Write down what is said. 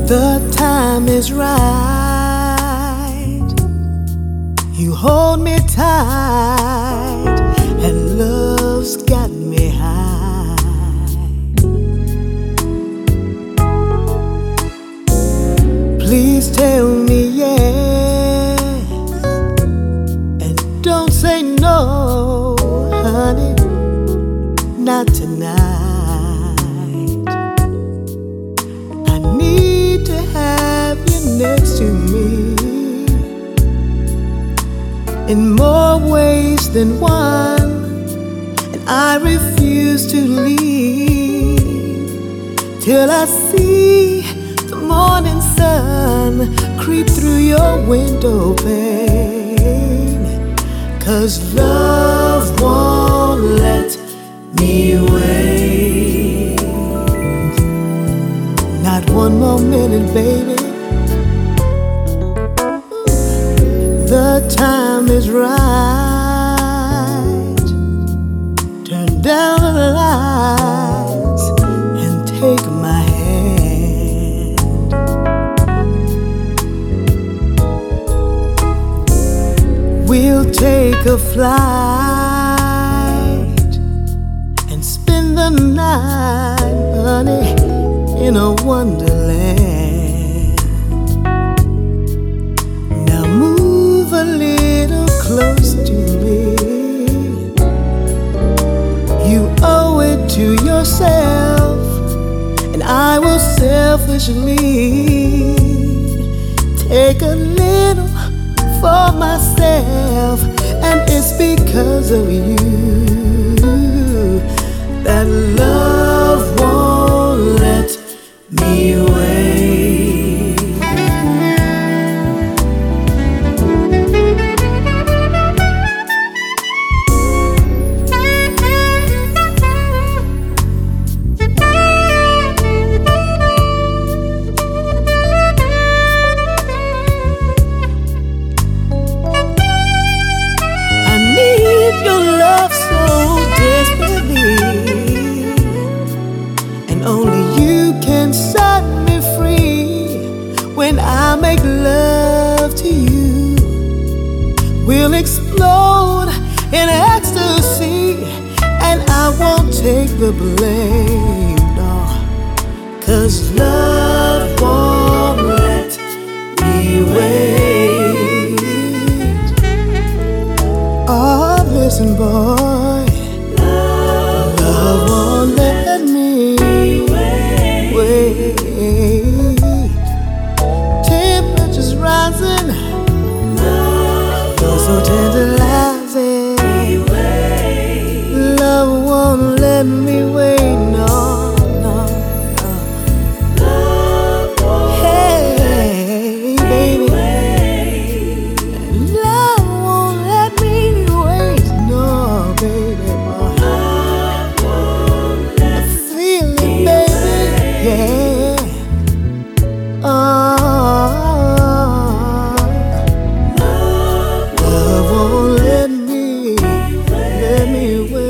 The time is right. You hold me tight, and love's got me high. Please tell me yes, and don't say no, honey, not tonight. I need to have you next to me in more ways than one, and I refuse to leave till I see the morning sun creep through your window pane. 'Cause love won't let me wait, not one more minute, baby. The time is right. Turn down the lights and take my hand. We'll take a flight and spend the night, honey, in a wonderland. Now move a little close to me. You owe it to yourself, and I will selfishly take a little for myself. And it's because of you that love won't let me wait. I need your love so desperately, and only you can set me free. When I make love to you, we'll explode in ecstasy, and I won't take the blame, no. 'Cause love won't let me wait. Oh, listen, boy, love won't let me wait. Temperature's rising, you're so tantalizing. Love won't let me wait, no, no, no. Hey, baby, love won't let me wait, no, baby, boy. I feel it, baby, yeah. Love won't let me wait.